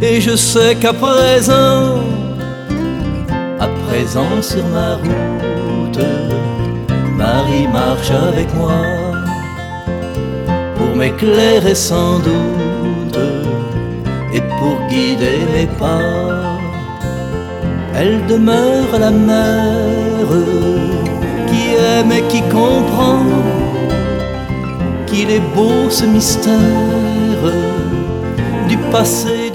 Et je sais qu'à présent, sur ma route, Marie marche avec moi pour m'éclairer sans doute et pour guider mes pas. Elle demeure la mère qui aime et qui comprend qu'il est beau ce mystère du passé